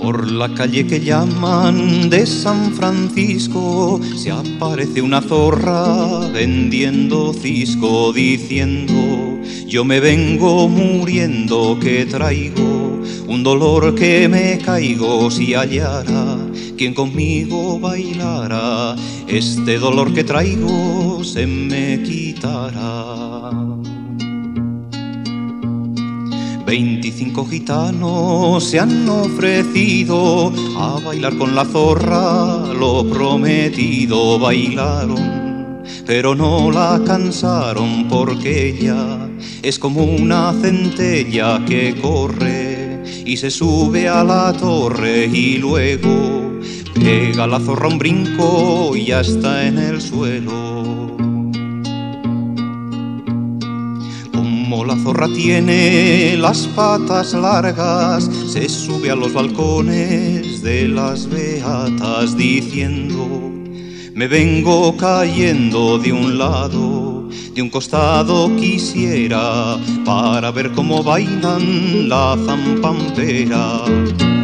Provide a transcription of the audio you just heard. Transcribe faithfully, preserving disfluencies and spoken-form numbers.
Por la calle que llaman de San Francisco se aparece una zorra vendiendo cisco, diciendo: yo me vengo muriendo, que traigo un dolor que me caigo. Si hallara quien conmigo bailara, este dolor que traigo se me quitará. Veinticinco gitanos se han ofrecido a bailar con la zorra, lo prometido. Bailaron, pero no la cansaron, porque ella es como una centella que corre y se sube a la torre y luego pega la zorra un brinco y ya está en el suelo. Como la zorra tiene las patas largas, se sube a los balcones de las beatas diciendo: me vengo cayendo de un lado, de un costado quisiera, para ver cómo bailan la zampampera.